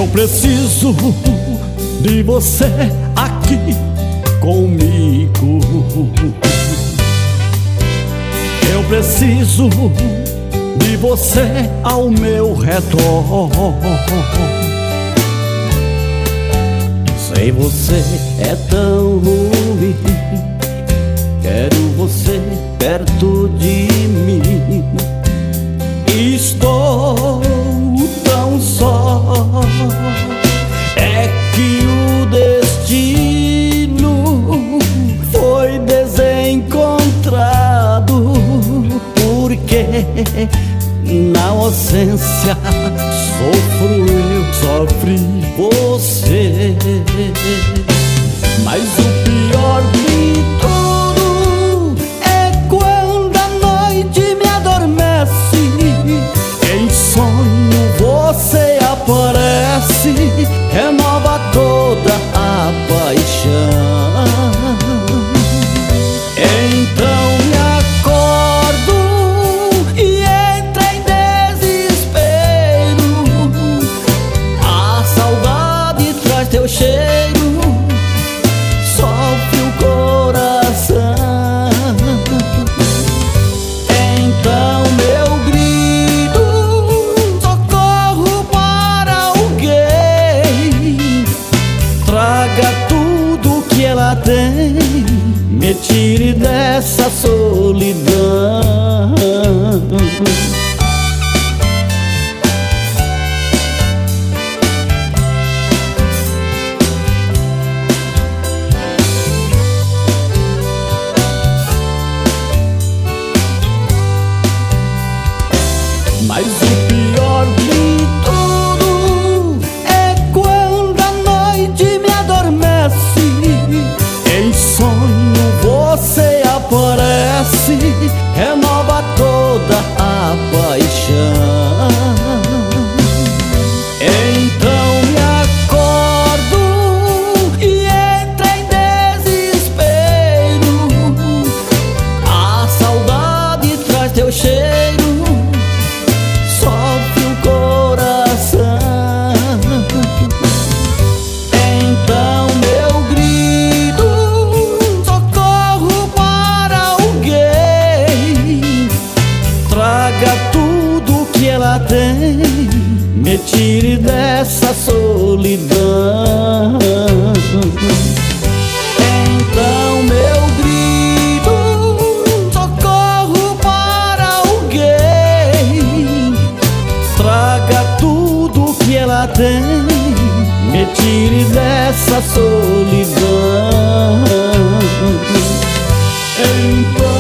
preciso de você aqui comigo. Eu preciso de você ao meu redor. Sem você é tão ruim, quero você perto de mim. Estou tão só, é que o destino foi desencontrado, porque na ausência sofre você. Mas o pior de tudo é quando a noite me adormece. Em sonho você aparece, renova toda a paixão. Então me acordo e entro em desespero. A saudade traz teu cheiro, sofre o coração. Então meu grito, socorro para alguém. Traga tudo que ela tem, me tire dessa solidão. Mas o pior de tudo é quando a noite me adormece. Em sonho você aparece, renova toda a paixão. Então me acordo e entro em desespero. A saudade traz teu cheiro, sofre o coração. Então meu grito, socorro para alguém. Traga tudo que ela tem, me tire dessa solidão. Então meu grito, socorro para alguém. Traga tudo que ela tem, me tire dessa solidão. Então